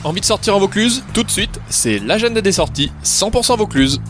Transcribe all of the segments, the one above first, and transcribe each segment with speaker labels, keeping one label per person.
Speaker 1: Envie de sortir en Vaucluse? Tout de suite, c'est l'agenda des sorties 100% Vaucluse.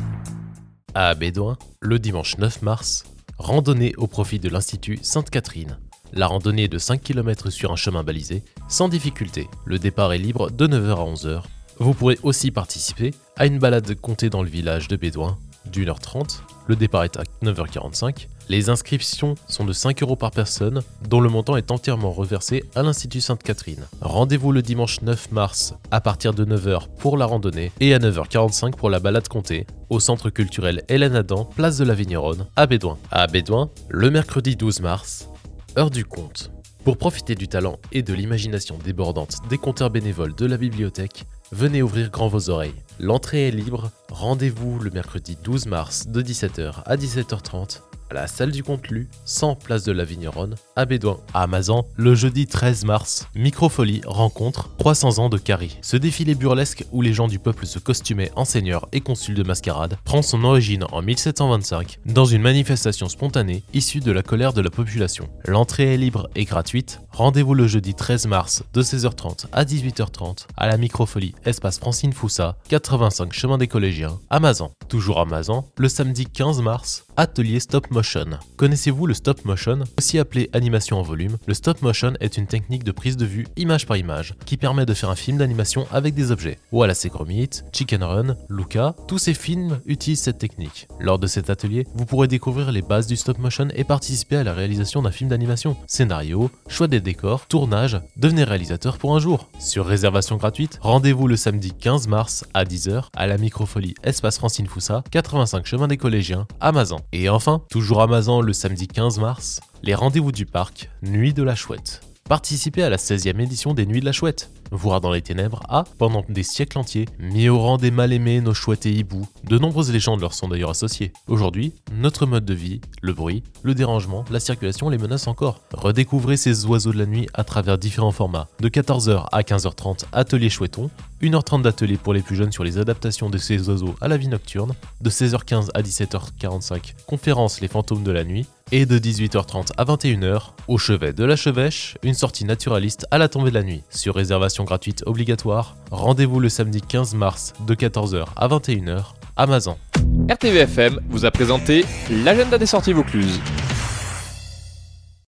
Speaker 2: À Bédoin, le dimanche 9 mars, randonnée au profit de l'Institut Sainte-Catherine. La randonnée est de 5 km sur un chemin balisé, sans difficulté. Le départ est libre de 9h à 11h. Vous pourrez aussi participer à une balade comptée dans le village de Bédoin d'1h30. Le départ est à 9h45. Les inscriptions sont de 5 € par personne, dont le montant est entièrement reversé à l'Institut Sainte-Catherine. Rendez-vous le dimanche 9 mars à partir de 9h pour la randonnée et à 9h45 pour la balade comptée au centre culturel Hélène Adam, place de la Vigneronne, à Bédoin. À Bédoin, le mercredi 12 mars, heure du conte. Pour profiter du talent et de l'imagination débordante des conteurs bénévoles de la bibliothèque, venez ouvrir grand vos oreilles. L'entrée est libre, rendez-vous le mercredi 12 mars de 17h à 17h30 à la salle du Conte-Lu, 100 place de la Vigneronne, à Bédoin. À Mazan, le jeudi 13 mars, Microfolie rencontre 300 ans de Carrie. Ce défilé burlesque où les gens du peuple se costumaient en seigneurs et consuls de mascarade prend son origine en 1725 dans une manifestation spontanée issue de la colère de la population. L'entrée est libre et gratuite. Rendez-vous le jeudi 13 mars de 16h30 à 18h30 à la Microfolie espace Francine Foussa, 85 chemin des collégiens, à Mazan. Toujours à Mazan, le samedi 15 mars, atelier stop motion. Connaissez-vous le stop motion, aussi appelé animation en volume? Le stop motion est une technique de prise de vue image par image qui permet de faire un film d'animation avec des objets. Wallace et Gromit, Chicken Run, Luca, tous ces films utilisent cette technique. Lors de cet atelier, vous pourrez découvrir les bases du stop motion et participer à la réalisation d'un film d'animation. Scénario, choix des décors, tournage, devenez réalisateur pour un jour. Sur réservation gratuite, rendez-vous le samedi 15 mars à 10h à la Microfolie espace Francine Foussa, 85 chemin des collégiens, à Mazan. Et enfin, toujours à Mazan le samedi 15 mars, les rendez-vous du parc, Nuit de la Chouette. Participez à la 16e édition des Nuits de la Chouette. Voir dans les ténèbres a, pendant des siècles entiers, mis au rang des mal-aimés nos chouettes et hiboux. De nombreuses légendes leur sont d'ailleurs associées. Aujourd'hui, notre mode de vie, le bruit, le dérangement, la circulation les menacent encore. Redécouvrez ces oiseaux de la nuit à travers différents formats. De 14h à 15h30, atelier chouetton. 1h30 d'atelier pour les plus jeunes sur les adaptations de ces oiseaux à la vie nocturne. De 16h15 à 17h45, conférence Les fantômes de la nuit. Et de 18h30 à 21h, au chevet de la Chevêche, une sortie naturaliste à la tombée de la nuit. Sur réservation gratuite obligatoire, rendez-vous le samedi 15 mars de 14h à 21h à Mazan.
Speaker 1: RTVFM vous a présenté l'agenda des sorties Vaucluse.